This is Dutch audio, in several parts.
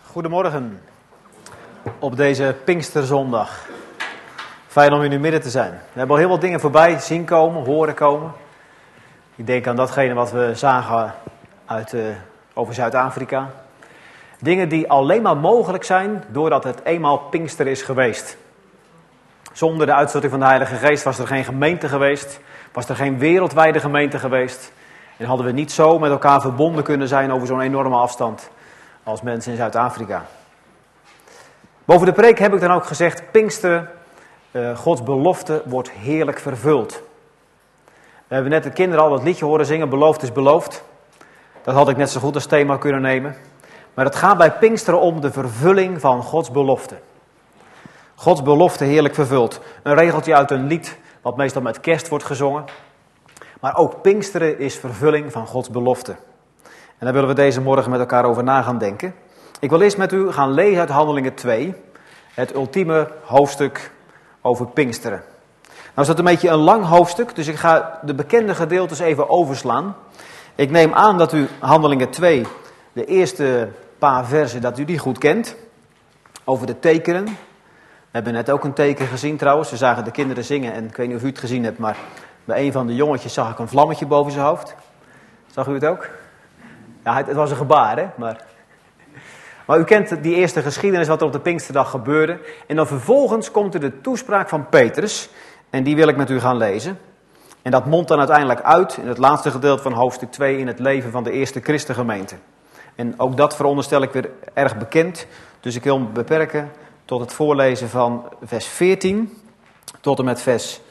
Goedemorgen op deze Pinksterzondag. Fijn om in uw midden te zijn. We hebben al heel wat dingen voorbij zien komen, horen komen. Ik denk aan datgene wat we zagen over Zuid-Afrika. Dingen die alleen maar mogelijk zijn doordat het eenmaal Pinkster is geweest. Zonder de uitstorting van de Heilige Geest was er geen gemeente geweest. Was er geen wereldwijde gemeente geweest. En hadden we niet zo met elkaar verbonden kunnen zijn over zo'n enorme afstand als mensen in Zuid-Afrika. Boven de preek heb ik dan ook gezegd, Pinksteren, Gods belofte wordt heerlijk vervuld. We hebben net de kinderen al dat liedje horen zingen, beloofd is beloofd. Dat had ik net zo goed als thema kunnen nemen. Maar het gaat bij Pinksteren om de vervulling van Gods belofte. Gods belofte heerlijk vervuld. Een regeltje uit een lied wat meestal met kerst wordt gezongen. Maar ook Pinksteren is vervulling van Gods belofte. En daar willen we deze morgen met elkaar over na gaan denken. Ik wil eerst met u gaan lezen uit Handelingen 2. Het ultieme hoofdstuk over Pinksteren. Nou is dat een beetje een lang hoofdstuk, dus ik ga de bekende gedeeltes even overslaan. Ik neem aan dat u Handelingen 2, de eerste paar versen, dat u die goed kent. Over de tekenen. We hebben net ook een teken gezien trouwens. We zagen de kinderen zingen en ik weet niet of u het gezien hebt, maar bij een van de jongetjes zag ik een vlammetje boven zijn hoofd. Zag u het ook? Ja, het was een gebaar, hè? Maar u kent die eerste geschiedenis wat er op de Pinksterdag gebeurde. En dan vervolgens komt er de toespraak van Petrus. En die wil ik met u gaan lezen. En dat mondt dan uiteindelijk uit in het laatste gedeelte van hoofdstuk 2 in het leven van de eerste christengemeente. En ook dat veronderstel ik weer erg bekend. Dus ik wil me beperken tot het voorlezen van vers 14 tot en met vers...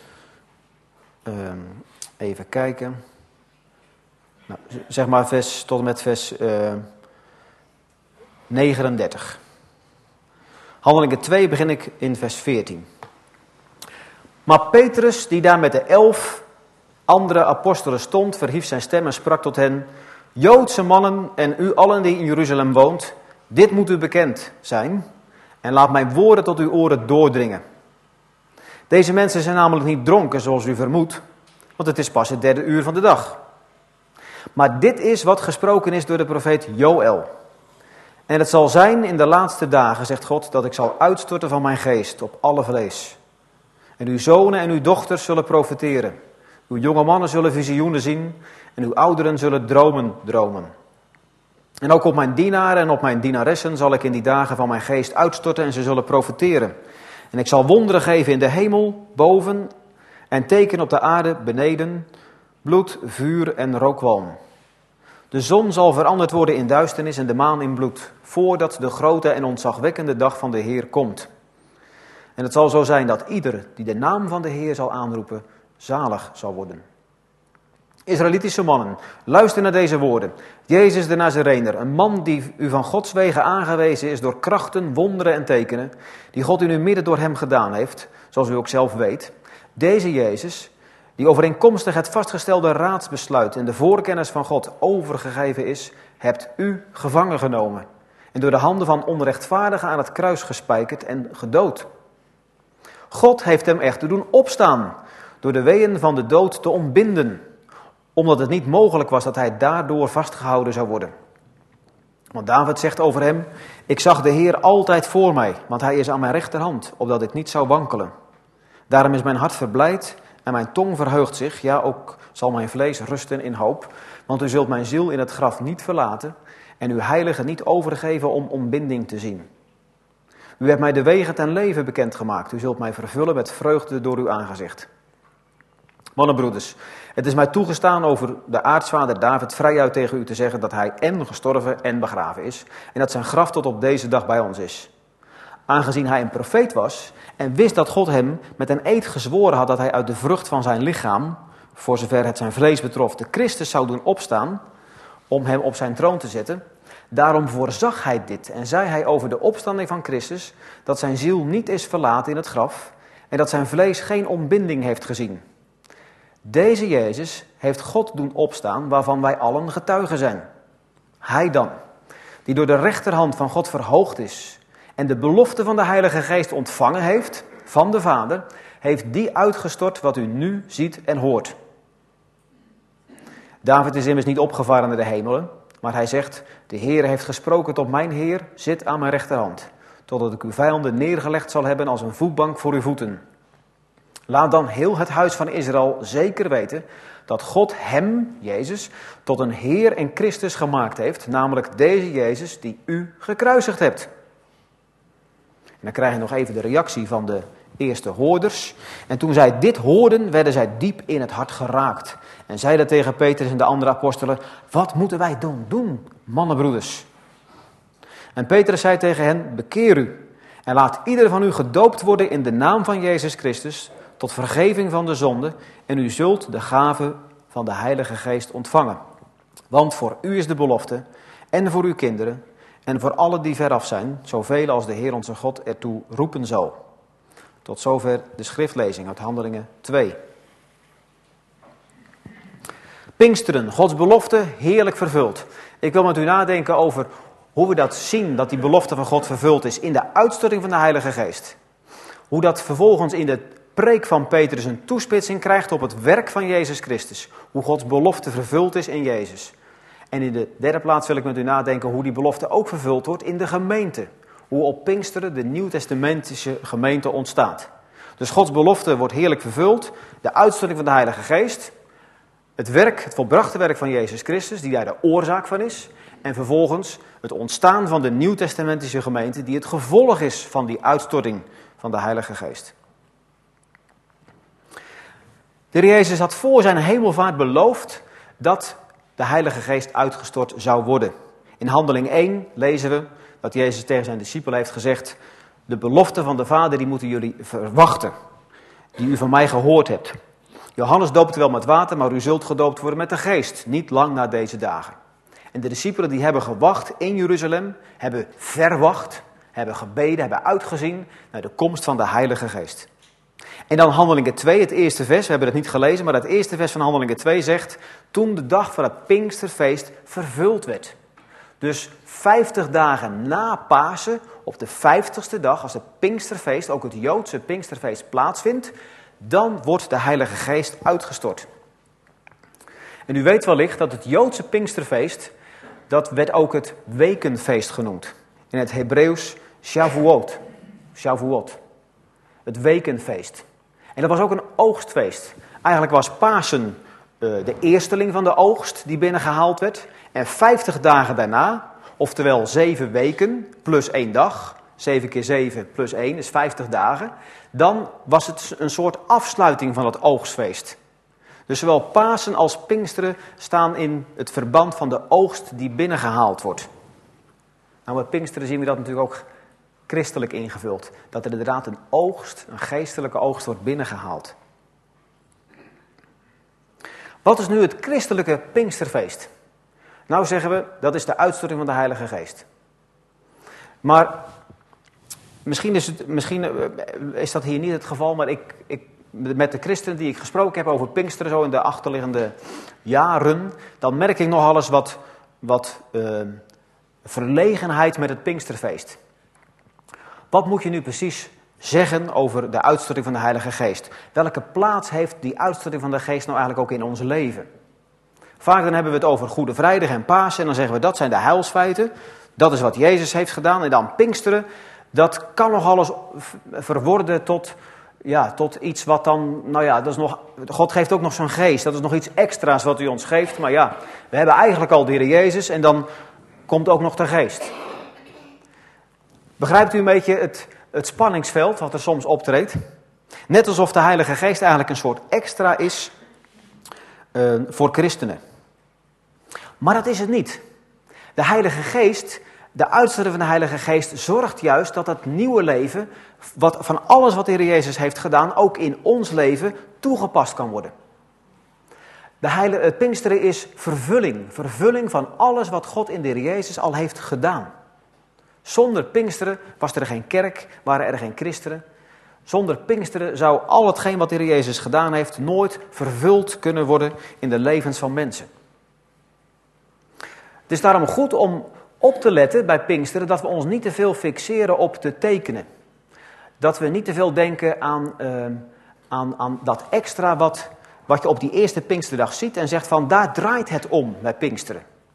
even kijken... Nou, zeg maar tot en met vers 39. Handelingen 2 begin ik in vers 14. Maar Petrus, die daar met de 11 andere apostelen stond, verhief zijn stem en sprak tot hen: Joodse mannen en u allen die in Jeruzalem woont, dit moet u bekend zijn en laat mijn woorden tot uw oren doordringen. Deze mensen zijn namelijk niet dronken zoals u vermoedt, want het is pas het 3e uur van de dag. Maar dit is wat gesproken is door de profeet Joël. En het zal zijn in de laatste dagen, zegt God, dat ik zal uitstorten van mijn geest op alle vlees. En uw zonen en uw dochters zullen profeteren. Uw jonge mannen zullen visioenen zien en uw ouderen zullen dromen dromen. En ook op mijn dienaren en op mijn dienaressen zal ik in die dagen van mijn geest uitstorten en ze zullen profeteren. En ik zal wonderen geven in de hemel, boven, en tekenen op de aarde, beneden, bloed, vuur en rookwalm. De zon zal veranderd worden in duisternis en de maan in bloed, voordat de grote en ontzagwekkende dag van de Heer komt. En het zal zo zijn dat ieder die de naam van de Heer zal aanroepen, zalig zal worden. Israëlitische mannen, luister naar deze woorden. Jezus de Nazarener, een man die u van Gods wegen aangewezen is door krachten, wonderen en tekenen, die God in uw midden door hem gedaan heeft, zoals u ook zelf weet. Deze Jezus, die overeenkomstig het vastgestelde raadsbesluit en de voorkennis van God overgegeven is, hebt u gevangen genomen en door de handen van onrechtvaardigen aan het kruis gespijkerd en gedood. God heeft hem echter doen opstaan door de weeën van de dood te ontbinden, omdat het niet mogelijk was dat hij daardoor vastgehouden zou worden. Want David zegt over hem: ik zag de Heer altijd voor mij, want hij is aan mijn rechterhand, opdat ik niet zou wankelen. Daarom is mijn hart verblijd en mijn tong verheugt zich, ja, ook zal mijn vlees rusten in hoop. Want u zult mijn ziel in het graf niet verlaten en uw heilige niet overgeven om ontbinding te zien. U hebt mij de wegen ten leven bekendgemaakt. U zult mij vervullen met vreugde door uw aangezicht. Mannenbroeders, het is mij toegestaan over de aartsvader David vrijuit tegen u te zeggen dat hij en gestorven en begraven is en dat zijn graf tot op deze dag bij ons is. Aangezien hij een profeet was en wist dat God hem met een eed gezworen had dat hij uit de vrucht van zijn lichaam, voor zover het zijn vlees betrof, de Christus zou doen opstaan om hem op zijn troon te zetten. Daarom voorzag hij dit en zei hij over de opstanding van Christus dat zijn ziel niet is verlaten in het graf en dat zijn vlees geen ontbinding heeft gezien. Deze Jezus heeft God doen opstaan waarvan wij allen getuigen zijn. Hij dan, die door de rechterhand van God verhoogd is en de belofte van de Heilige Geest ontvangen heeft van de Vader, heeft die uitgestort wat u nu ziet en hoort. David is immers niet opgevaren naar de hemelen, Maar hij zegt, de Heer heeft gesproken tot mijn Heer, zit aan mijn rechterhand, totdat ik uw vijanden neergelegd zal hebben als een voetbank voor uw voeten. Laat dan heel het huis van Israël zeker weten dat God hem, Jezus, tot een Heer en Christus gemaakt heeft, namelijk deze Jezus die u gekruisigd hebt. En dan krijg je nog even de reactie van de eerste hoorders. En toen zij dit hoorden, werden zij diep in het hart geraakt. En zeiden tegen Petrus en de andere apostelen, wat moeten wij dan doen, mannenbroeders? En Petrus zei tegen hen, bekeer u en laat ieder van u gedoopt worden in de naam van Jezus Christus, tot vergeving van de zonde, en u zult de gave van de Heilige Geest ontvangen. Want voor u is de belofte, en voor uw kinderen, en voor allen die veraf zijn, zoveel als de Heer onze God ertoe roepen zal. Tot zover de schriftlezing uit Handelingen 2. Pinksteren, Gods belofte, heerlijk vervuld. Ik wil met u nadenken over hoe we dat zien, dat die belofte van God vervuld is in de uitstorting van de Heilige Geest. Hoe dat vervolgens in de preek van Petrus een toespitsing krijgt op het werk van Jezus Christus. Hoe Gods belofte vervuld is in Jezus. En in de derde plaats wil ik met u nadenken hoe die belofte ook vervuld wordt in de gemeente. Hoe op Pinksteren de Nieuwtestamentische gemeente ontstaat. Dus Gods belofte wordt heerlijk vervuld. De uitstorting van de Heilige Geest. Het werk, het volbrachte werk van Jezus Christus, die daar de oorzaak van is. En vervolgens het ontstaan van de Nieuwtestamentische gemeente, die het gevolg is van die uitstorting van de Heilige Geest. De Heer Jezus had voor zijn hemelvaart beloofd dat de Heilige Geest uitgestort zou worden. In Handeling 1 lezen we dat Jezus tegen zijn discipelen heeft gezegd, de belofte van de Vader die moeten jullie verwachten, die u van mij gehoord hebt. Johannes doopte wel met water, maar u zult gedoopt worden met de Geest, niet lang na deze dagen. En de discipelen die hebben gewacht in Jeruzalem, hebben verwacht, hebben gebeden, hebben uitgezien naar de komst van de Heilige Geest. En dan Handelingen 2, het eerste vers, we hebben het niet gelezen, maar het eerste vers van Handelingen 2 zegt, toen de dag van het Pinksterfeest vervuld werd. Dus 50 dagen na Pasen, op de 50ste dag, als het Pinksterfeest, ook het Joodse Pinksterfeest plaatsvindt, dan wordt de Heilige Geest uitgestort. En u weet wellicht dat het Joodse Pinksterfeest, dat werd ook het wekenfeest genoemd. In het Hebreeuws Shavuot. Shavuot. Het wekenfeest. En dat was ook een oogstfeest. Eigenlijk was Pasen de eersteling van de oogst die binnengehaald werd. En 50 dagen daarna, oftewel 7 weken plus 1 dag, 7 keer 7 plus 1 is 50 dagen. Dan was het een soort afsluiting van het oogstfeest. Dus zowel Pasen als Pinksteren staan in het verband van de oogst die binnengehaald wordt. Nou, met Pinksteren zien we dat natuurlijk ook christelijk ingevuld. Dat er inderdaad een oogst, een geestelijke oogst wordt binnengehaald. Wat is nu het christelijke Pinksterfeest? Nou zeggen we, dat is de uitstorting van de Heilige Geest. Maar misschien is dat hier niet het geval, maar met de christenen die ik gesproken heb over Pinksteren, zo in de achterliggende jaren, dan merk ik nogal eens wat verlegenheid met het Pinksterfeest. Wat moet je nu precies zeggen over de uitstorting van de Heilige Geest? Welke plaats heeft die uitstorting van de Geest nou eigenlijk ook in ons leven? Vaak dan hebben we het over Goede Vrijdag en Pasen en dan zeggen we dat zijn de heilsfeiten. Dat is wat Jezus heeft gedaan. En dan Pinksteren, dat kan nog alles verworden tot iets wat dan, dat is nog, God geeft ook nog zo'n geest. Dat is nog iets extra's wat u ons geeft. Maar ja, we hebben eigenlijk al de Heer Jezus en dan komt ook nog de geest. Begrijpt u een beetje het spanningsveld wat er soms optreedt? Net alsof de Heilige Geest eigenlijk een soort extra is voor christenen. Maar dat is het niet. De Heilige Geest, de uitstorting van de Heilige Geest zorgt juist dat het nieuwe leven, van alles wat de Heer Jezus heeft gedaan, ook in ons leven toegepast kan worden. Het Pinksteren is vervulling van alles wat God in de Heer Jezus al heeft gedaan. Zonder Pinksteren was er geen kerk, waren er geen christenen. Zonder Pinksteren zou al hetgeen wat de Heer Jezus gedaan heeft nooit vervuld kunnen worden in de levens van mensen. Het is daarom goed om op te letten bij Pinksteren dat we ons niet te veel fixeren op de tekenen. Dat we niet te veel denken aan dat extra wat je op die eerste Pinksterdag ziet en zegt van daar draait het om bij Pinksteren.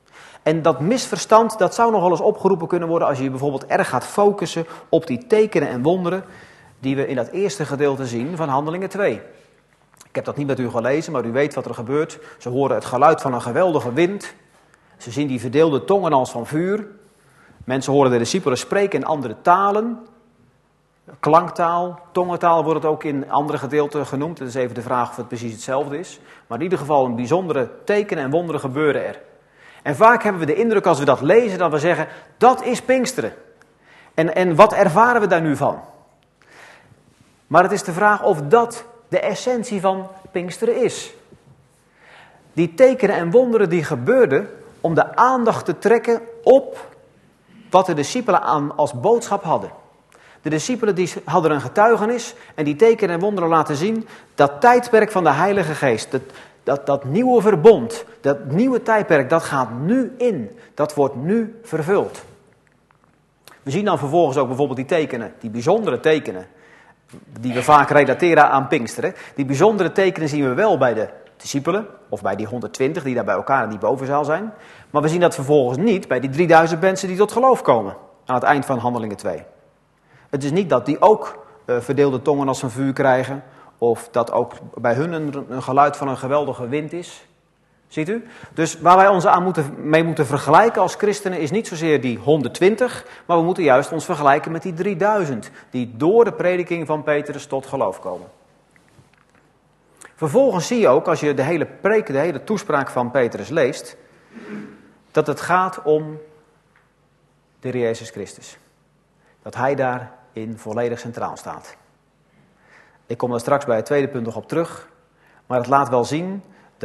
En dat misverstand, dat zou nog wel eens opgeroepen kunnen worden als je bijvoorbeeld erg gaat focussen op die tekenen en wonderen die we in dat eerste gedeelte zien van Handelingen 2. Ik heb dat niet met u gelezen, maar u weet wat er gebeurt. Ze horen het geluid van een geweldige wind. Ze zien die verdeelde tongen als van vuur. Mensen horen de discipelen spreken in andere talen. Klanktaal, tongentaal wordt het ook in andere gedeelten genoemd. Het is even de vraag of het precies hetzelfde is. Maar in ieder geval een bijzondere tekenen en wonderen gebeuren er. En vaak hebben we de indruk als we dat lezen dat we zeggen, dat is Pinksteren. En wat ervaren we daar nu van? Maar het is de vraag of dat de essentie van Pinksteren is. Die tekenen en wonderen die gebeurden om de aandacht te trekken op wat de discipelen aan als boodschap hadden. De discipelen die hadden een getuigenis en die tekenen en wonderen laten zien dat tijdperk van de Heilige Geest, dat nieuwe verbond, dat nieuwe tijdperk, dat gaat nu in. Dat wordt nu vervuld. We zien dan vervolgens ook bijvoorbeeld die tekenen, die bijzondere tekenen, die we vaak relateren aan Pinksteren. Die bijzondere tekenen zien we wel bij de discipelen, of bij die 120 die daar bij elkaar in die bovenzaal zijn. Maar we zien dat vervolgens niet bij die 3000 mensen die tot geloof komen, aan het eind van Handelingen 2. Het is niet dat die ook verdeelde tongen als een vuur krijgen, of dat ook bij hun een geluid van een geweldige wind is. Ziet u? Dus waar wij ons mee moeten vergelijken als christenen is niet zozeer die 120, maar we moeten juist ons vergelijken met die 3000, die door de prediking van Petrus tot geloof komen. Vervolgens zie je ook, als je de hele preek, de hele toespraak van Petrus leest, dat het gaat om de Heer Jezus Christus. Dat hij daarin volledig centraal staat. Ik kom daar straks bij het tweede punt nog op terug, maar het laat wel zien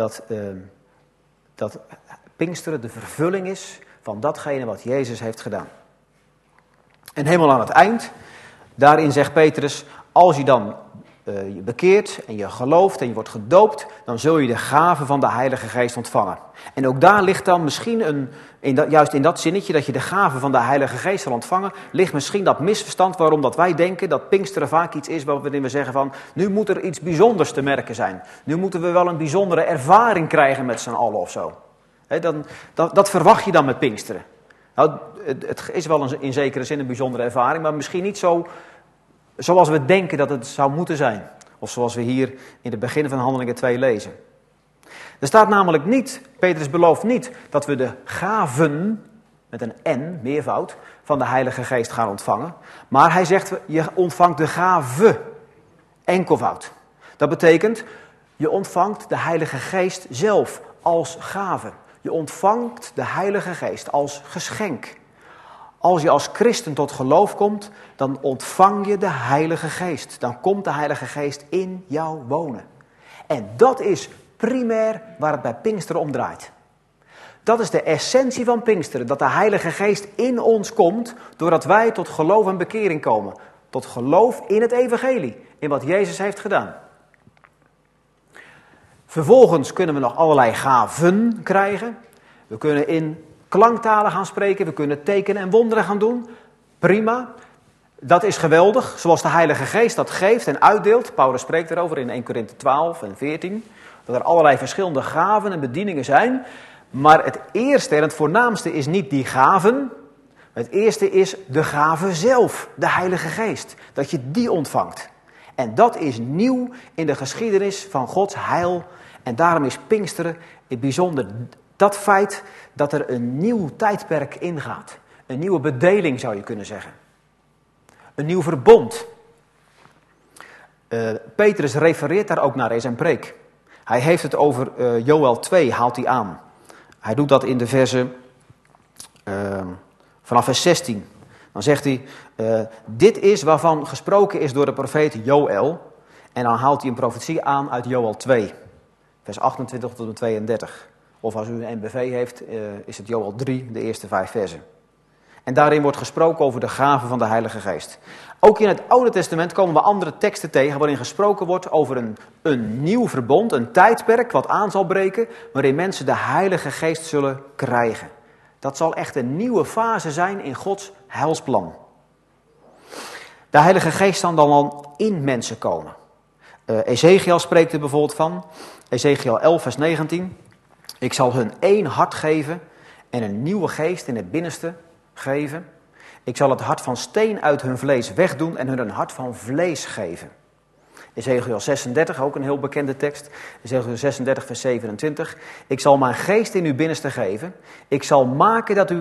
dat Pinksteren de vervulling is van datgene wat Jezus heeft gedaan. En helemaal aan het eind, daarin zegt Petrus, als je dan je bekeert en je gelooft en je wordt gedoopt, dan zul je de gave van de Heilige Geest ontvangen. En ook daar ligt dan misschien, juist in dat zinnetje dat je de gave van de Heilige Geest zal ontvangen, ligt misschien dat misverstand waarom dat wij denken dat Pinksteren vaak iets is waarin we zeggen van, nu moet er iets bijzonders te merken zijn. Nu moeten we wel een bijzondere ervaring krijgen met z'n allen of zo. Dat verwacht je dan met Pinksteren. Nou, het is wel in zekere zin een bijzondere ervaring, maar misschien niet zo zoals we denken dat het zou moeten zijn. Of zoals we hier in het begin van Handelingen 2 lezen. Er staat namelijk niet, Petrus belooft niet, dat we de gaven, met een N, meervoud, van de Heilige Geest gaan ontvangen. Maar hij zegt, je ontvangt de gave, enkelvoud. Dat betekent, je ontvangt de Heilige Geest zelf als gave. Je ontvangt de Heilige Geest als geschenk. Als je als christen tot geloof komt, dan ontvang je de Heilige Geest. Dan komt de Heilige Geest in jou wonen. En dat is primair waar het bij Pinksteren om draait. Dat is de essentie van Pinksteren, dat de Heilige Geest in ons komt, doordat wij tot geloof en bekering komen. Tot geloof in het evangelie, in wat Jezus heeft gedaan. Vervolgens kunnen we nog allerlei gaven krijgen. We kunnen in klanktalen gaan spreken, we kunnen tekenen en wonderen gaan doen. Prima, dat is geweldig, zoals de Heilige Geest dat geeft en uitdeelt. Paulus spreekt erover in 1 Korinthe 12 en 14, dat er allerlei verschillende gaven en bedieningen zijn. Maar het eerste en het voornaamste is niet die gaven. Het eerste is de gave zelf, de Heilige Geest. Dat je die ontvangt. En dat is nieuw in de geschiedenis van Gods heil. En daarom is Pinksteren het bijzonder. Dat feit dat er een nieuw tijdperk ingaat. Een nieuwe bedeling zou je kunnen zeggen. Een nieuw verbond. Petrus refereert daar ook naar in zijn preek. Hij heeft het over Joël 2, haalt hij aan. Hij doet dat in de versen vanaf vers 16. Dan zegt hij, dit is waarvan gesproken is door de profeet Joël. En dan haalt hij een profetie aan uit Joël 2, vers 28 tot en 32. Of als u een NBV heeft, is het Joël 3, de eerste 5 versen. En daarin wordt gesproken over de gave van de Heilige Geest. Ook in het Oude Testament komen we andere teksten tegen waarin gesproken wordt over een nieuw verbond, een tijdperk wat aan zal breken, waarin mensen de Heilige Geest zullen krijgen. Dat zal echt een nieuwe fase zijn in Gods heilsplan. De Heilige Geest zal dan al in mensen komen. Ezekiel spreekt er bijvoorbeeld van. Ezekiel 11 vers 19. Ik zal hun één hart geven en een nieuwe geest in het binnenste geven. Ik zal het hart van steen uit hun vlees wegdoen en hun een hart van vlees geven. Ezechiel 36, ook een heel bekende tekst. Ezechiel 36 vers 27. Ik zal mijn geest in uw binnenste geven. Ik zal maken dat u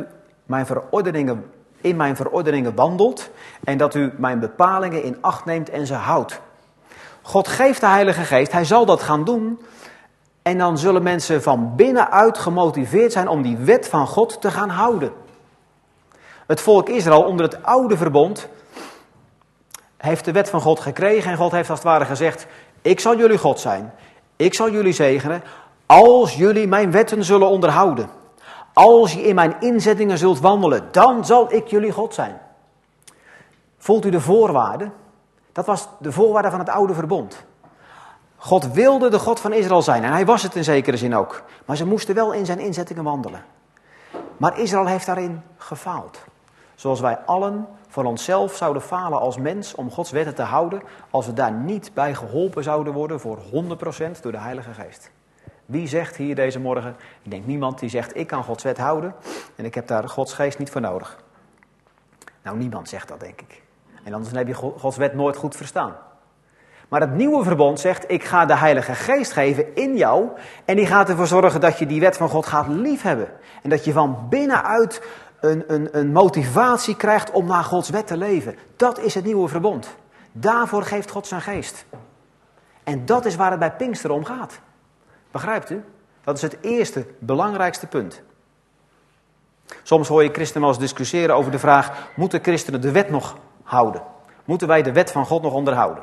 in mijn verordeningen wandelt en dat u mijn bepalingen in acht neemt en ze houdt. God geeft de Heilige Geest, hij zal dat gaan doen. En dan zullen mensen van binnenuit gemotiveerd zijn om die wet van God te gaan houden. Het volk Israël onder het oude verbond heeft de wet van God gekregen en God heeft als het ware gezegd, ik zal jullie God zijn, ik zal jullie zegenen, als jullie mijn wetten zullen onderhouden. Als je in mijn inzettingen zult wandelen, dan zal ik jullie God zijn. Voelt u de voorwaarden? Dat was de voorwaarde van het oude verbond. God wilde de God van Israël zijn en hij was het in zekere zin ook. Maar ze moesten wel in zijn inzettingen wandelen. Maar Israël heeft daarin gefaald. Zoals wij allen voor onszelf zouden falen als mens om Gods wetten te houden, als we daar niet bij geholpen zouden worden voor 100% door de Heilige Geest. Wie zegt hier deze morgen, ik denk niemand die zegt ik kan Gods wet houden en ik heb daar Gods geest niet voor nodig. Nou, niemand zegt dat, denk ik. En anders heb je Gods wet nooit goed verstaan. Maar het nieuwe verbond zegt, ik ga de Heilige Geest geven in jou en die gaat ervoor zorgen dat je die wet van God gaat liefhebben. En dat je van binnenuit een motivatie krijgt om naar Gods wet te leven. Dat is het nieuwe verbond. Daarvoor geeft God zijn geest. En dat is waar het bij Pinksteren om gaat. Begrijpt u? Dat is het eerste, belangrijkste punt. Soms hoor je christenen wel eens discussiëren over de vraag, moeten christenen de wet nog houden? Moeten wij de wet van God nog onderhouden?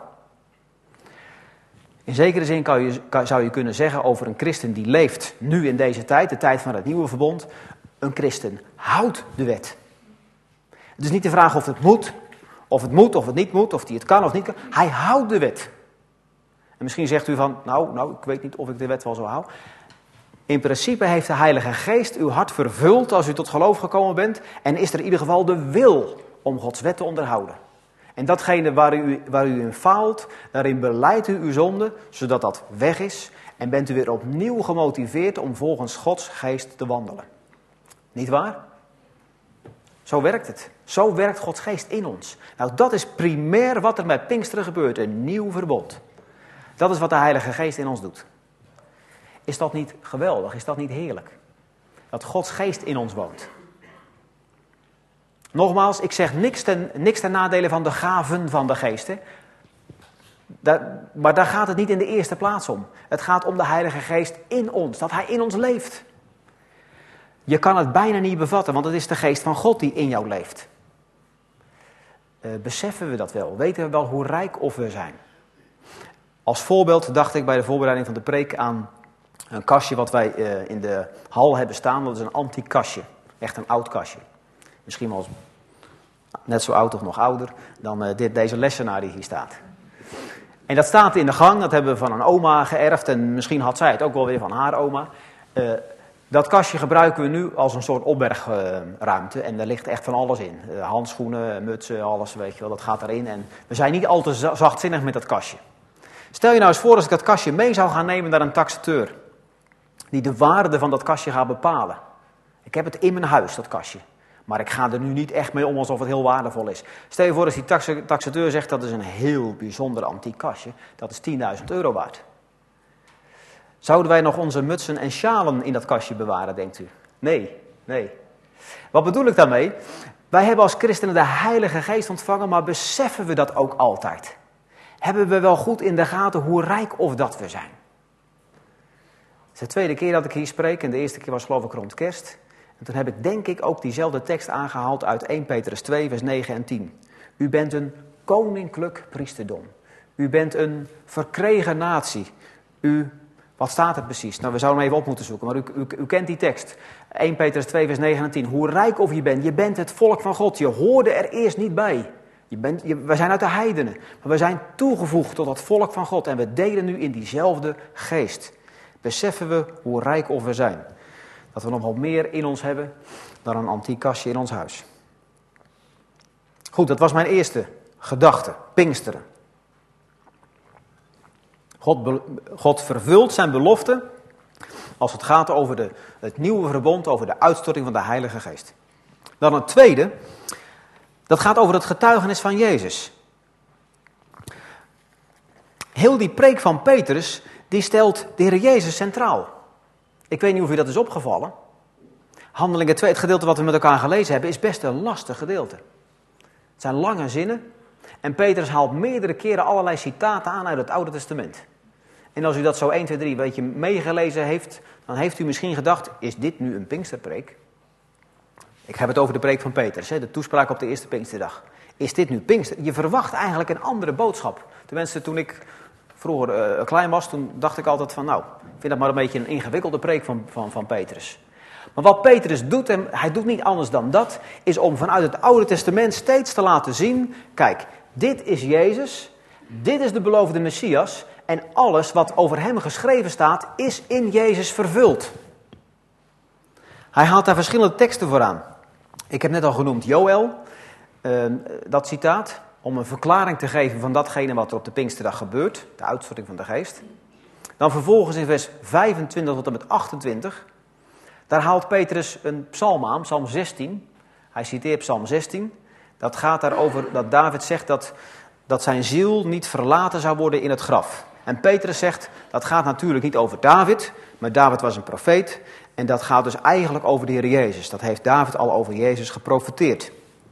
In zekere zin zou je kunnen zeggen over een christen die leeft nu in deze tijd, de tijd van het nieuwe verbond. Een christen houdt de wet. Het is niet de vraag of het moet, of het niet moet, of hij het kan of niet kan. Hij houdt de wet. En misschien zegt u van, nou, ik weet niet of ik de wet wel zo hou. In principe heeft de Heilige Geest uw hart vervuld als u tot geloof gekomen bent. En is er in ieder geval de wil om Gods wet te onderhouden. En datgene waar u in faalt, daarin beleidt u uw zonde, zodat dat weg is. En bent u weer opnieuw gemotiveerd om volgens Gods geest te wandelen. Niet waar? Zo werkt het. Zo werkt Gods geest in ons. Nou, dat is primair wat er met Pinksteren gebeurt. Een nieuw verbond. Dat is wat de Heilige Geest in ons doet. Is dat niet geweldig? Is dat niet heerlijk? Dat Gods geest in ons woont. Nogmaals, ik zeg niks ten nadele van de gaven van de geest. Hè? Maar daar gaat het niet in de eerste plaats om. Het gaat om de Heilige Geest in ons. Dat Hij in ons leeft. Je kan het bijna niet bevatten, want het is de geest van God die in jou leeft. Beseffen we dat wel? Weten we wel hoe rijk of we zijn? Als voorbeeld dacht ik bij de voorbereiding van de preek aan een kastje wat wij in de hal hebben staan. Dat is een antiek kastje. Echt een oud kastje. Misschien wel net zo oud of nog ouder dan deze lessenaar die hier staat. En dat staat in de gang, dat hebben we van een oma geërfd. En misschien had zij het ook wel weer van haar oma. Dat kastje gebruiken we nu als een soort opbergruimte. En daar ligt echt van alles in. Handschoenen, mutsen, alles, weet je wel, dat gaat erin. En we zijn niet al te zachtzinnig met dat kastje. Stel je nou eens voor als ik dat kastje mee zou gaan nemen naar een taxateur. Die de waarde van dat kastje gaat bepalen. Ik heb het in mijn huis, dat kastje. Maar ik ga er nu niet echt mee om alsof het heel waardevol is. Stel je voor als die taxateur zegt dat is een heel bijzonder antiek kastje. Dat is €10.000 waard. Zouden wij nog onze mutsen en sjalen in dat kastje bewaren, denkt u? Nee. Wat bedoel ik daarmee? Wij hebben als christenen de Heilige Geest ontvangen, maar beseffen we dat ook altijd? Hebben we wel goed in de gaten hoe rijk of dat we zijn? Het is de tweede keer dat ik hier spreek en de eerste keer was geloof ik rond kerst. En toen heb ik denk ik ook diezelfde tekst aangehaald uit 1 Petrus 2 vers 9 en 10. U bent een koninklijk priesterdom. U bent een verkregen natie. Wat staat er precies? Nou, we zouden hem even op moeten zoeken, maar u kent die tekst. 1 Petrus 2 vers 9 en 10. Hoe rijk of je bent het volk van God. Je hoorde er eerst niet bij. We zijn uit de heidenen, maar we zijn toegevoegd tot het volk van God. En we delen nu in diezelfde geest. Beseffen we hoe rijk of we zijn. Dat we nog wel meer in ons hebben dan een antiek kastje in ons huis. Goed, dat was mijn eerste gedachte. Pinksteren. God vervult zijn belofte als het gaat over het nieuwe verbond, over de uitstorting van de Heilige Geest. Dan het tweede, dat gaat over het getuigenis van Jezus. Heel die preek van Petrus, die stelt de Heer Jezus centraal. Ik weet niet of u dat is opgevallen. Handelingen 2, het gedeelte wat we met elkaar gelezen hebben, is best een lastig gedeelte. Het zijn lange zinnen. En Petrus haalt meerdere keren allerlei citaten aan uit het Oude Testament. En als u dat zo 1, 2, 3 een beetje meegelezen heeft, dan heeft u misschien gedacht, is dit nu een Pinksterpreek? Ik heb het over de preek van Petrus, de toespraak op de eerste Pinksterdag. Is dit nu Pinkster? Je verwacht eigenlijk een andere boodschap. Tenminste, toen ik vroeger klein was, toen dacht ik altijd van, nou, ik vind dat maar een beetje een ingewikkelde preek van Petrus. Maar wat Petrus doet, en hij doet niet anders dan dat, is om vanuit het Oude Testament steeds te laten zien, kijk, dit is Jezus, dit is de beloofde Messias en alles wat over hem geschreven staat, is in Jezus vervuld. Hij haalt daar verschillende teksten voor aan. Ik heb net al genoemd Joël, dat citaat, om een verklaring te geven van datgene wat er op de Pinksterdag gebeurt, de uitstorting van de Geest. Dan vervolgens in vers 25 tot en met 28, daar haalt Petrus een psalm aan, psalm 16. Hij citeert psalm 16. Dat gaat daarover dat David zegt dat zijn ziel niet verlaten zou worden in het graf. En Petrus zegt, dat gaat natuurlijk niet over David, maar David was een profeet. En dat gaat dus eigenlijk over de Heer Jezus. Dat heeft David al over Jezus geprofeteerd.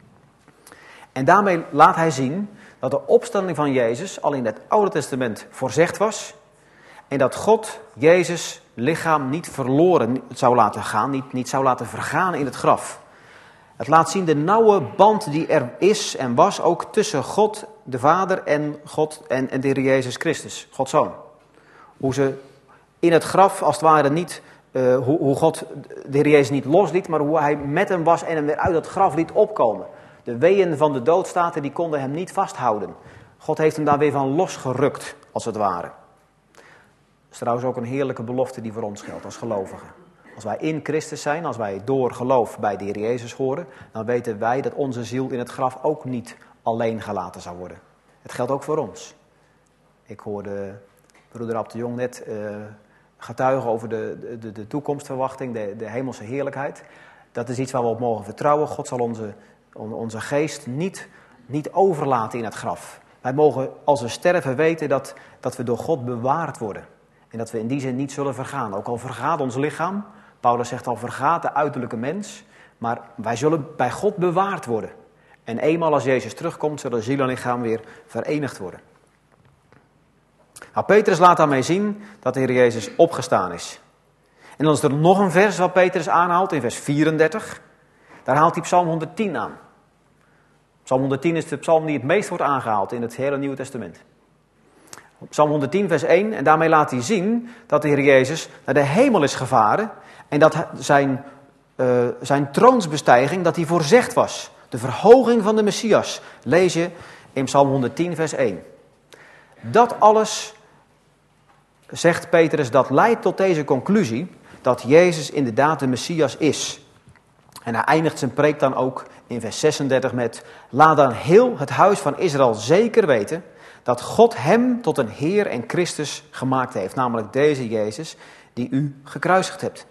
En daarmee laat hij zien dat de opstanding van Jezus al in het Oude Testament voorzegd was. En dat God Jezus lichaam niet verloren zou laten gaan, niet zou laten vergaan in het graf. Het laat zien de nauwe band die er is en was ook tussen God de Vader en God en de Heer Jezus Christus, Gods Zoon. Hoe ze in het graf als het ware niet, hoe God de Heer Jezus niet losliet, maar hoe hij met hem was en hem weer uit het graf liet opkomen. De weeën van de doodstaten die konden hem niet vasthouden. God heeft hem daar weer van losgerukt, als het ware. Dat is trouwens ook een heerlijke belofte die voor ons geldt als gelovigen. Als wij in Christus zijn, als wij door geloof bij de Heer Jezus horen, dan weten wij dat onze ziel in het graf ook niet alleen gelaten zal worden. Het geldt ook voor ons. Ik hoorde broeder Ab de Jong net getuigen over de toekomstverwachting, de hemelse heerlijkheid. Dat is iets waar we op mogen vertrouwen. God zal onze geest niet overlaten in het graf. Wij mogen als we sterven weten dat we door God bewaard worden. En dat we in die zin niet zullen vergaan. Ook al vergaat ons lichaam. Paulus zegt al vergaat de uiterlijke mens. Maar wij zullen bij God bewaard worden. En eenmaal als Jezus terugkomt zullen ziel en lichaam weer verenigd worden. Nou, Petrus laat daarmee zien dat de Heer Jezus opgestaan is. En dan is er nog een vers wat Petrus aanhaalt in vers 34. Daar haalt hij Psalm 110 aan. Psalm 110 is de psalm die het meest wordt aangehaald in het hele Nieuwe Testament. Psalm 110 vers 1 en daarmee laat hij zien dat de Heer Jezus naar de hemel is gevaren. En dat zijn troonsbestijging, dat die voorzegd was. De verhoging van de Messias lees je in Psalm 110 vers 1. Dat alles, zegt Petrus, dat leidt tot deze conclusie dat Jezus inderdaad de Messias is. En hij eindigt zijn preek dan ook in vers 36 met: laat dan heel het huis van Israël zeker weten dat God hem tot een Heer en Christus gemaakt heeft. Namelijk deze Jezus die u gekruisigd hebt.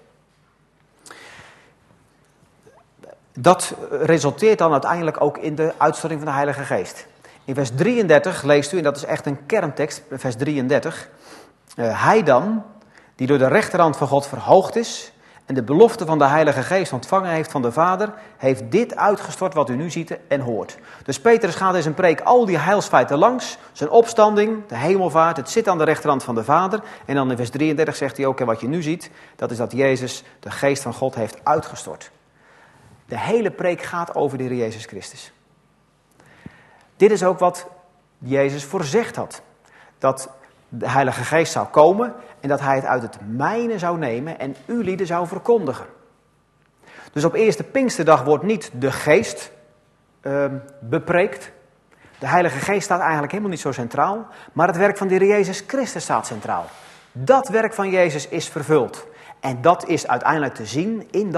Dat resulteert dan uiteindelijk ook in de uitstorting van de Heilige Geest. In vers 33 leest u, en dat is echt een kerntekst, vers 33. Hij dan, die door de rechterhand van God verhoogd is en de belofte van de Heilige Geest ontvangen heeft van de Vader, heeft dit uitgestort wat u nu ziet en hoort. Dus Petrus gaat in zijn preek al die heilsfeiten langs, zijn opstanding, de hemelvaart, het zit aan de rechterhand van de Vader. En dan in vers 33 zegt hij ook, en wat je nu ziet, dat is dat Jezus de Geest van God heeft uitgestort. De hele preek gaat over de Heer Jezus Christus. Dit is ook wat Jezus voorzegd had. Dat de Heilige Geest zou komen en dat hij het uit het mijne zou nemen en u lieden zou verkondigen. Dus op eerste Pinksterdag wordt niet de Geest bepreekt. De Heilige Geest staat eigenlijk helemaal niet zo centraal, maar het werk van de Heer Jezus Christus staat centraal. Dat werk van Jezus is vervuld. En dat is uiteindelijk te zien in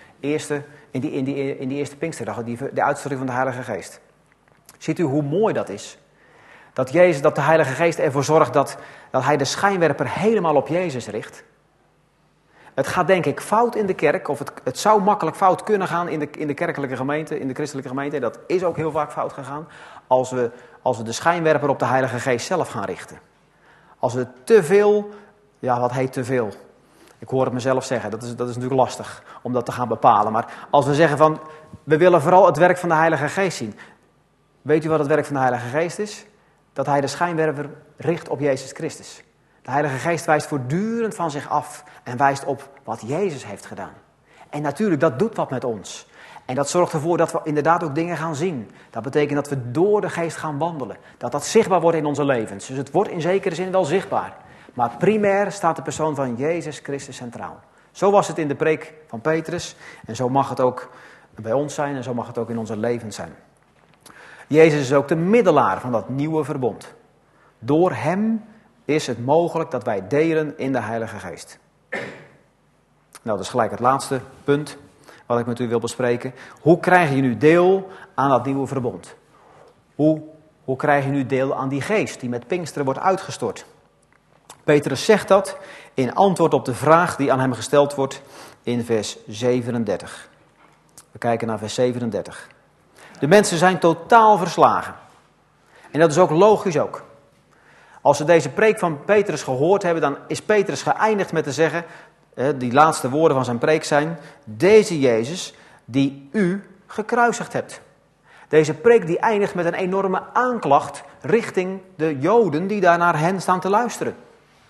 die eerste Pinksterdag, de uitstorting van de Heilige Geest. Ziet u hoe mooi dat is? Dat de Heilige Geest ervoor zorgt dat hij de schijnwerper helemaal op Jezus richt. Het gaat denk ik fout in de kerk, of het zou makkelijk fout kunnen gaan in de kerkelijke gemeente, in de christelijke gemeente. En dat is ook heel vaak fout gegaan, als we de schijnwerper op de Heilige Geest zelf gaan richten. Als we te veel, ja wat heet te veel? Ik hoor het mezelf zeggen, dat is natuurlijk lastig om dat te gaan bepalen. Maar als we zeggen van, we willen vooral het werk van de Heilige Geest zien. Weet u wat het werk van de Heilige Geest is? Dat hij de schijnwerper richt op Jezus Christus. De Heilige Geest wijst voortdurend van zich af en wijst op wat Jezus heeft gedaan. En natuurlijk, dat doet wat met ons. En dat zorgt ervoor dat we inderdaad ook dingen gaan zien. Dat betekent dat we door de Geest gaan wandelen. Dat dat zichtbaar wordt in onze levens. Dus het wordt in zekere zin wel zichtbaar. Maar primair staat de persoon van Jezus Christus centraal. Zo was het in de preek van Petrus. En zo mag het ook bij ons zijn en zo mag het ook in onze levens zijn. Jezus is ook de middelaar van dat nieuwe verbond. Door hem is het mogelijk dat wij delen in de Heilige Geest. Nou, dat is gelijk het laatste punt wat ik met u wil bespreken. Hoe krijg je nu deel aan dat nieuwe verbond? Hoe krijg je nu deel aan die geest die met Pinksteren wordt uitgestort? Petrus zegt dat in antwoord op de vraag die aan hem gesteld wordt in vers 37. We kijken naar vers 37. De mensen zijn totaal verslagen. En dat is ook logisch ook. Als ze deze preek van Petrus gehoord hebben, dan is Petrus geëindigd met te zeggen, die laatste woorden van zijn preek zijn, deze Jezus die u gekruisigd hebt. Deze preek die eindigt met een enorme aanklacht richting de Joden die daar naar hen staan te luisteren.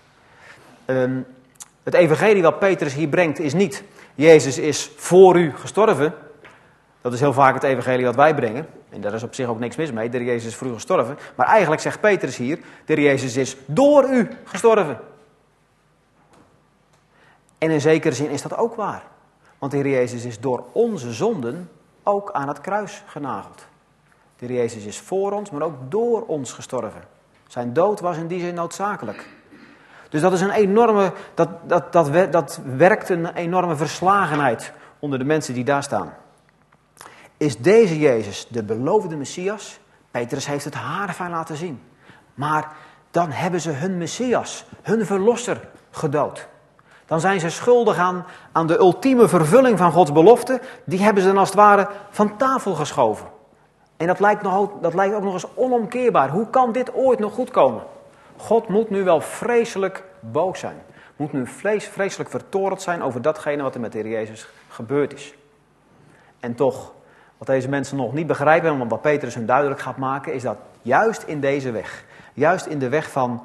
Het evangelie wat Petrus hier brengt is niet, Jezus is voor u gestorven. Dat is heel vaak het evangelie wat wij brengen. En daar is op zich ook niks mis mee. De Heer Jezus is voor u gestorven. Maar eigenlijk zegt Petrus hier, de Heer Jezus is door u gestorven. En in zekere zin is dat ook waar. Want de Heer Jezus is door onze zonden ook aan het kruis genageld. De Heer Jezus is voor ons, maar ook door ons gestorven. Zijn dood was in die zin noodzakelijk. Dus dat is een enorme, dat werkt een enorme verslagenheid onder de mensen die daar staan. Is deze Jezus de beloofde Messias? Petrus heeft het haarfijn laten zien. Maar dan hebben ze hun Messias, hun verlosser, gedood. Dan zijn ze schuldig aan de ultieme vervulling van Gods belofte. Die hebben ze dan als het ware van tafel geschoven. En dat lijkt ook nog eens onomkeerbaar. Hoe kan dit ooit nog goed komen? God moet nu wel vreselijk boos zijn. Moet nu vreselijk vertoornd zijn over datgene wat er met de Heer Jezus gebeurd is. En toch, wat deze mensen nog niet begrijpen, en wat Petrus hun duidelijk gaat maken, is dat juist in deze weg, juist in de weg van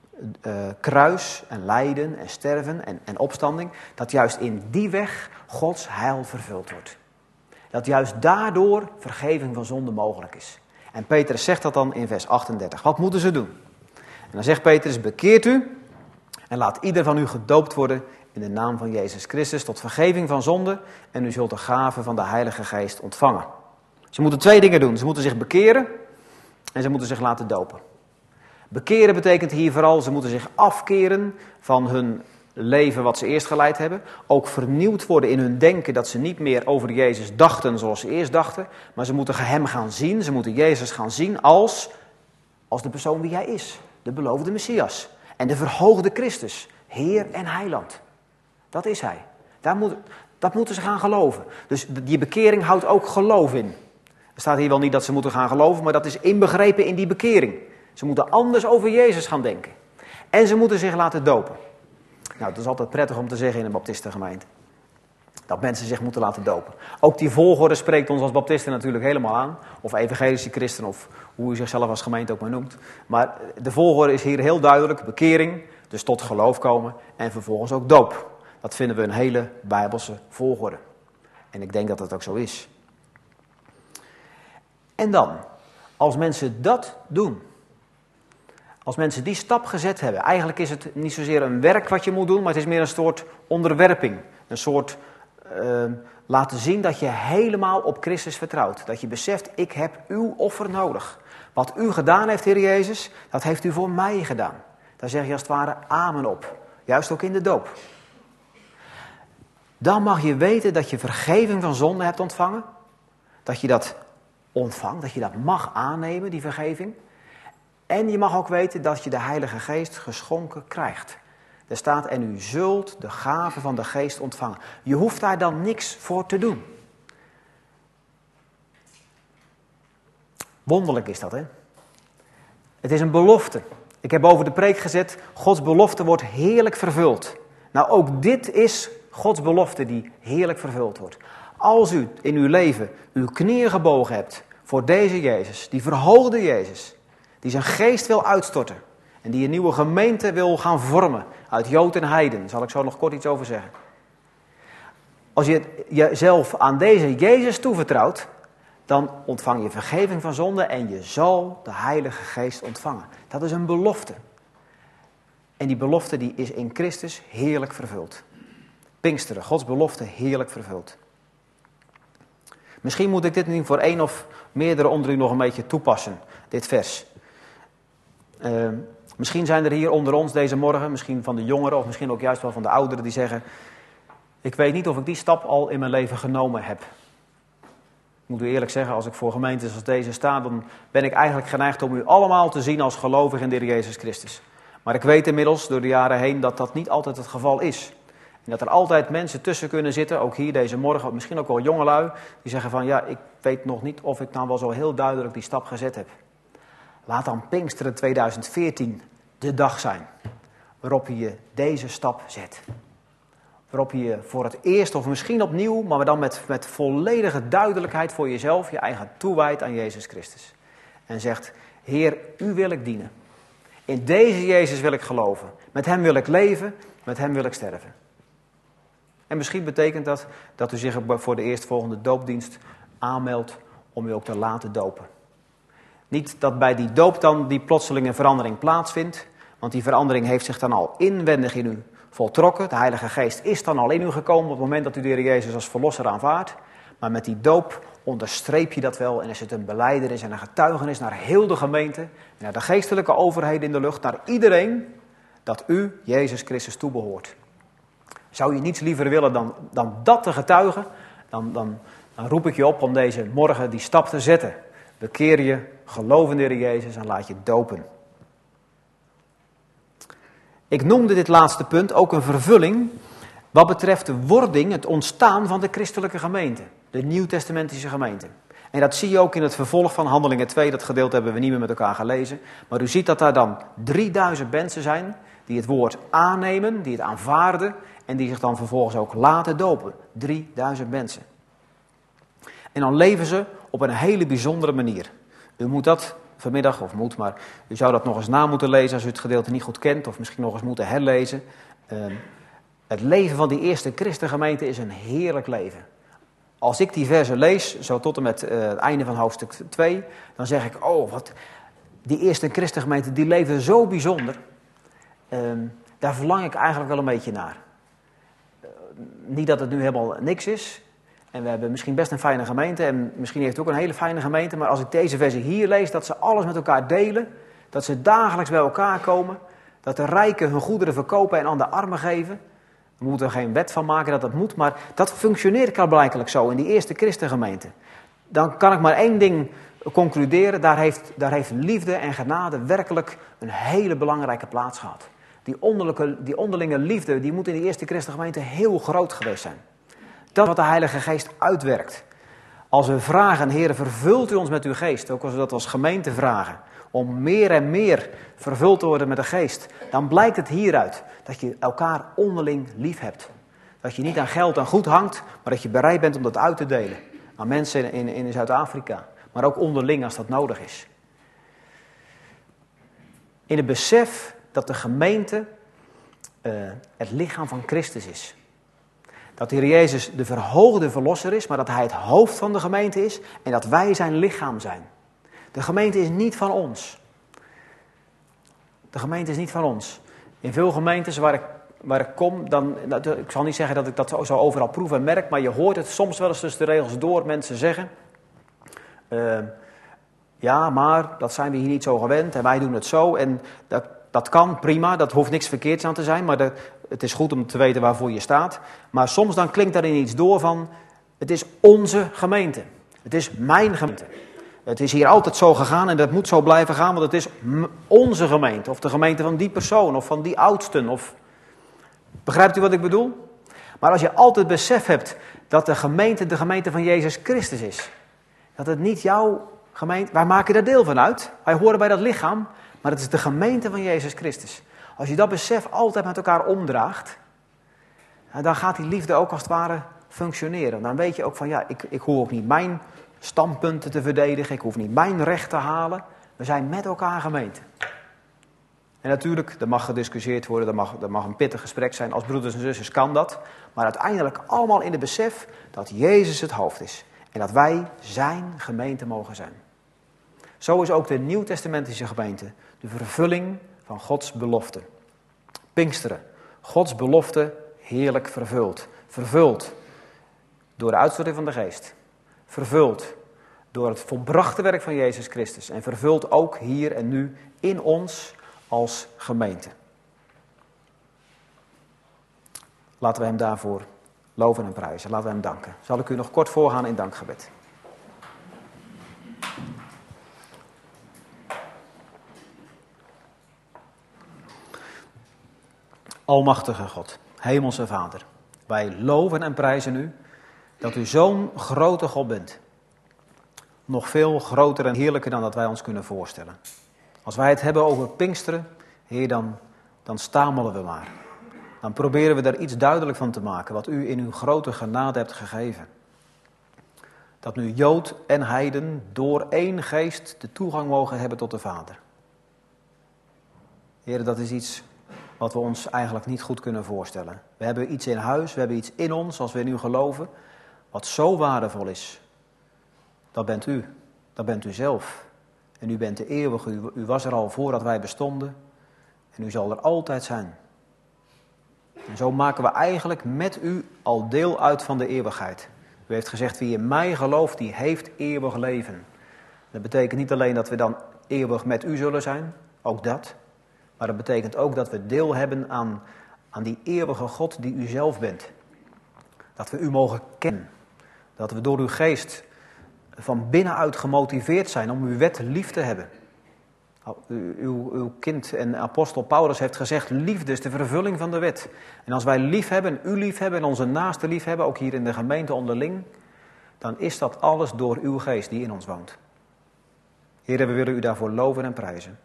kruis en lijden en sterven en opstanding, dat juist in die weg Gods heil vervuld wordt. Dat juist daardoor vergeving van zonde mogelijk is. En Petrus zegt dat dan in vers 38. Wat moeten ze doen? En dan zegt Petrus, bekeert u en laat ieder van u gedoopt worden in de naam van Jezus Christus tot vergeving van zonde en u zult de gave van de Heilige Geest ontvangen. Ze moeten 2 dingen doen. Ze moeten zich bekeren en ze moeten zich laten dopen. Bekeren betekent hier vooral, ze moeten zich afkeren van hun leven wat ze eerst geleid hebben. Ook vernieuwd worden in hun denken dat ze niet meer over Jezus dachten zoals ze eerst dachten. Maar ze moeten hem gaan zien, ze moeten Jezus gaan zien als de persoon wie hij is. De beloofde Messias en de verhoogde Christus, Heer en Heiland. Dat is hij. Dat moeten ze gaan geloven. Dus die bekering houdt ook geloof in. Er staat hier wel niet dat ze moeten gaan geloven, maar dat is inbegrepen in die bekering. Ze moeten anders over Jezus gaan denken. En ze moeten zich laten dopen. Nou, dat is altijd prettig om te zeggen in een baptistengemeente. Dat mensen zich moeten laten dopen. Ook die volgorde spreekt ons als baptisten natuurlijk helemaal aan. Of evangelische christen, of hoe u zichzelf als gemeente ook maar noemt. Maar de volgorde is hier heel duidelijk. Bekering, dus tot geloof komen. En vervolgens ook doop. Dat vinden we een hele Bijbelse volgorde. En ik denk dat dat ook zo is. En dan, als mensen dat doen, als mensen die stap gezet hebben, eigenlijk is het niet zozeer een werk wat je moet doen, maar het is meer een soort onderwerping. Een soort laten zien dat je helemaal op Christus vertrouwt. Dat je beseft, ik heb uw offer nodig. Wat u gedaan heeft, Heer Jezus, dat heeft u voor mij gedaan. Daar zeg je als het ware amen op. Juist ook in de doop. Dan mag je weten dat je vergeving van zonde hebt ontvangen. Dat je dat ontvangt, dat je dat mag aannemen, die vergeving. En je mag ook weten dat je de Heilige Geest geschonken krijgt. Er staat, en u zult de gave van de geest ontvangen. Je hoeft daar dan niks voor te doen. Wonderlijk is dat, hè? Het is een belofte. Ik heb over de preek gezet, Gods belofte wordt heerlijk vervuld. Nou, ook dit is Gods belofte die heerlijk vervuld wordt. Als u in uw leven uw knieën gebogen hebt voor deze Jezus, die verhoogde Jezus, die zijn geest wil uitstorten en die een nieuwe gemeente wil gaan vormen uit Jood en Heiden, daar zal ik zo nog kort iets over zeggen. Als je jezelf aan deze Jezus toevertrouwt, dan ontvang je vergeving van zonde en je zal de Heilige Geest ontvangen. Dat is een belofte. En die belofte die is in Christus heerlijk vervuld. Pinksteren, Gods belofte heerlijk vervuld. Misschien moet ik dit nu voor één of meerdere onder u nog een beetje toepassen, dit vers. Misschien zijn er hier onder ons deze morgen, misschien van de jongeren of misschien ook juist wel van de ouderen die zeggen, ik weet niet of ik die stap al in mijn leven genomen heb. Ik moet u eerlijk zeggen, als ik voor gemeentes als deze sta, dan ben ik eigenlijk geneigd om u allemaal te zien als gelovig in de Heer Jezus Christus. Maar ik weet inmiddels door de jaren heen dat dat niet altijd het geval is. En dat er altijd mensen tussen kunnen zitten, ook hier deze morgen, misschien ook wel jongelui, die zeggen van ja, ik weet nog niet of ik nou wel zo heel duidelijk die stap gezet heb. Laat dan Pinksteren 2014 de dag zijn waarop je deze stap zet. Waarop je voor het eerst of misschien opnieuw, maar dan met volledige duidelijkheid voor jezelf je eigen toewijdt aan Jezus Christus. En zegt, Heer, u wil ik dienen. In deze Jezus wil ik geloven. Met hem wil ik leven, met hem wil ik sterven. En misschien betekent dat dat u zich voor de eerstvolgende doopdienst aanmeldt om u ook te laten dopen. Niet dat bij die doop dan die plotselinge verandering plaatsvindt, want die verandering heeft zich dan al inwendig in u voltrokken. De Heilige Geest is dan al in u gekomen op het moment dat u de Heer Jezus als verlosser aanvaardt. Maar met die doop onderstreep je dat wel en is het een belijdenis en een getuigenis naar heel de gemeente, naar de geestelijke overheden in de lucht, naar iedereen dat u Jezus Christus toebehoort. Zou je niets liever willen dan dat te getuigen, dan roep ik je op om deze morgen die stap te zetten. Bekeer je, geloof in de Heer Jezus en laat je dopen. Ik noemde dit laatste punt ook een vervulling wat betreft de wording, het ontstaan van de christelijke gemeente. De nieuwtestamentische gemeente. En dat zie je ook in het vervolg van Handelingen 2, dat gedeelte hebben we niet meer met elkaar gelezen. Maar u ziet dat daar dan 3000 mensen zijn die het woord aannemen, die het aanvaarden en die zich dan vervolgens ook laten dopen. 3000 mensen. En dan leven ze op een hele bijzondere manier. U moet dat vanmiddag, of moet, maar u zou dat nog eens na moeten lezen als u het gedeelte niet goed kent, of misschien nog eens moeten herlezen. Het leven van die eerste christengemeente is een heerlijk leven. Als ik die versen lees, zo tot en met het einde van hoofdstuk 2, dan zeg ik, oh, wat die eerste christengemeente, die leefde zo bijzonder. Daar verlang ik eigenlijk wel een beetje naar. Niet dat het nu helemaal niks is. En we hebben misschien best een fijne gemeente. En misschien heeft u ook een hele fijne gemeente. Maar als ik deze versie hier lees, dat ze alles met elkaar delen. Dat ze dagelijks bij elkaar komen. Dat de rijken hun goederen verkopen en aan de armen geven. We moeten er geen wet van maken dat dat moet. Maar dat functioneert blijkbaar zo in die eerste christengemeente. Dan kan ik maar één ding concluderen. Daar heeft liefde en genade werkelijk een hele belangrijke plaats gehad. Die onderlinge liefde, die moet in die eerste christengemeente heel groot geweest zijn. Dat is wat de Heilige Geest uitwerkt. Als we vragen, Heer, vervult u ons met uw geest, ook als we dat als gemeente vragen, om meer en meer vervuld te worden met de geest, dan blijkt het hieruit dat je elkaar onderling lief hebt. Dat je niet aan geld en goed hangt, maar dat je bereid bent om dat uit te delen. Aan mensen in Zuid-Afrika, maar ook onderling als dat nodig is. In het besef dat de gemeente het lichaam van Christus is. Dat de Heer Jezus de verhoogde verlosser is, maar dat Hij het hoofd van de gemeente is en dat wij zijn lichaam zijn. De gemeente is niet van ons. De gemeente is niet van ons. In veel gemeentes waar ik kom, ik zal niet zeggen dat ik dat zo overal proef en merk, maar je hoort het soms wel eens tussen de regels door mensen zeggen, ja, maar dat zijn we hier niet zo gewend en wij doen het zo en dat kan, prima, dat hoeft niks verkeerds aan te zijn, maar het is goed om te weten waarvoor je staat. Maar soms dan klinkt daarin iets door van, het is onze gemeente. Het is mijn gemeente. Het is hier altijd zo gegaan en dat moet zo blijven gaan, want het is onze gemeente. Of de gemeente van die persoon, of van die oudsten. Begrijpt u wat ik bedoel? Maar als je altijd besef hebt dat de gemeente van Jezus Christus is. Dat het niet jouw gemeente, wij maken daar deel van uit. Wij horen bij dat lichaam, maar het is de gemeente van Jezus Christus. Als je dat besef altijd met elkaar omdraagt, dan gaat die liefde ook als het ware functioneren. Dan weet je ook van, ja, ik hoef ook niet mijn standpunten te verdedigen. Ik hoef niet mijn recht te halen. We zijn met elkaar gemeente. En natuurlijk, er mag gediscussieerd worden, er mag een pittig gesprek zijn. Als broeders en zusters kan dat. Maar uiteindelijk allemaal in het besef dat Jezus het hoofd is. En dat wij zijn gemeente mogen zijn. Zo is ook de Nieuwtestamentische gemeente de vervulling van Gods belofte. Pinksteren, Gods belofte heerlijk vervuld. Vervuld door de uitstorting van de geest. Vervuld door het volbrachte werk van Jezus Christus. En vervuld ook hier en nu in ons als gemeente. Laten we hem daarvoor loven en prijzen. Laten we hem danken. Zal ik u nog kort voorgaan in dankgebed. Almachtige God, hemelse Vader, wij loven en prijzen u dat u zo'n grote God bent. Nog veel groter en heerlijker dan dat wij ons kunnen voorstellen. Als wij het hebben over Pinksteren, Heer, dan stamelen we maar. Dan proberen we daar iets duidelijk van te maken, wat u in uw grote genade hebt gegeven. Dat nu Jood en heiden door één geest de toegang mogen hebben tot de Vader. Heer, dat is iets wat we ons eigenlijk niet goed kunnen voorstellen. We hebben iets in huis, we hebben iets in ons, als we in u geloven, wat zo waardevol is. Dat bent u zelf. En u bent de eeuwige, u was er al voordat wij bestonden. En u zal er altijd zijn. En zo maken we eigenlijk met u al deel uit van de eeuwigheid. U heeft gezegd, wie in mij gelooft, die heeft eeuwig leven. Dat betekent niet alleen dat we dan eeuwig met u zullen zijn, ook dat. Maar dat betekent ook dat we deel hebben aan die eeuwige God die u zelf bent. Dat we u mogen kennen. Dat we door uw geest van binnenuit gemotiveerd zijn om uw wet lief te hebben. Uw kind en apostel Paulus heeft gezegd, liefde is de vervulling van de wet. En als wij lief hebben, u lief hebben en onze naaste lief hebben, ook hier in de gemeente onderling, dan is dat alles door uw geest die in ons woont. Heer, we willen u daarvoor loven en prijzen.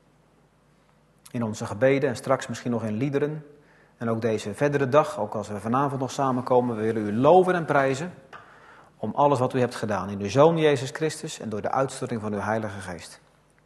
In onze gebeden en straks misschien nog in liederen. En ook deze verdere dag, ook als we vanavond nog samenkomen, we willen u loven en prijzen om alles wat u hebt gedaan in uw Zoon Jezus Christus en door de uitstorting van uw Heilige Geest.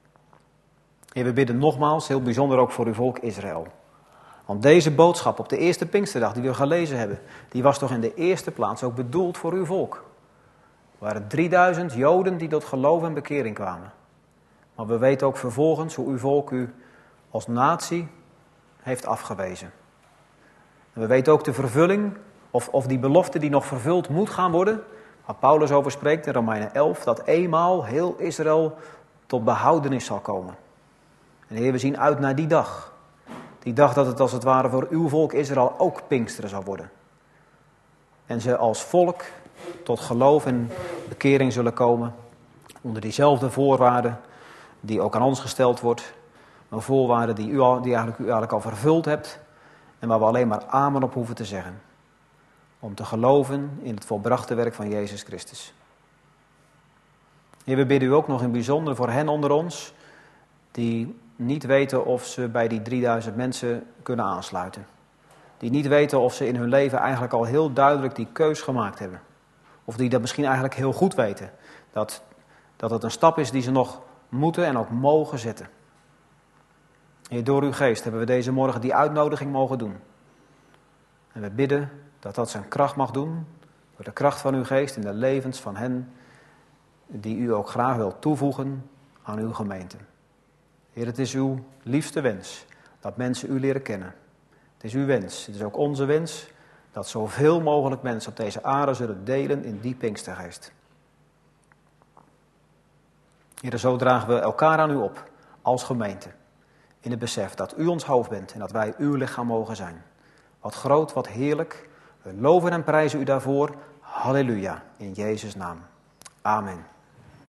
Heer, we bidden nogmaals, heel bijzonder ook voor uw volk Israël. Want deze boodschap op de eerste Pinksterdag die we gelezen hebben, die was toch in de eerste plaats ook bedoeld voor uw volk. Er waren 3000 Joden die tot geloof en bekering kwamen. Maar we weten ook vervolgens hoe uw volk u als natie heeft afgewezen. En we weten ook de vervulling, of die belofte die nog vervuld moet gaan worden, waar Paulus over spreekt in Romeinen 11, dat eenmaal heel Israël tot behoudenis zal komen. En Heer, we zien uit naar die dag. Die dag dat het als het ware voor uw volk Israël ook Pinksteren zal worden. En ze als volk tot geloof en bekering zullen komen onder diezelfde voorwaarden die ook aan ons gesteld wordt. Een voorwaarde die u eigenlijk al vervuld hebt en waar we alleen maar amen op hoeven te zeggen. Om te geloven in het volbrachte werk van Jezus Christus. Heer, we bidden u ook nog in het bijzonder voor hen onder ons die niet weten of ze bij die 3000 mensen kunnen aansluiten. Die niet weten of ze in hun leven eigenlijk al heel duidelijk die keus gemaakt hebben. Of die dat misschien eigenlijk heel goed weten. Dat het een stap is die ze nog moeten en ook mogen zetten. Heer, door uw geest hebben we deze morgen die uitnodiging mogen doen. En we bidden dat dat zijn kracht mag doen. Door de kracht van uw geest in de levens van hen die u ook graag wilt toevoegen aan uw gemeente. Heer, het is uw liefste wens dat mensen u leren kennen. Het is uw wens, het is ook onze wens dat zoveel mogelijk mensen op deze aarde zullen delen in die Pinkstergeest. Heer, zo dragen we elkaar aan u op als gemeente. In het besef dat u ons hoofd bent en dat wij uw lichaam mogen zijn. Wat groot, wat heerlijk. We loven en prijzen u daarvoor. Halleluja, in Jezus' naam. Amen.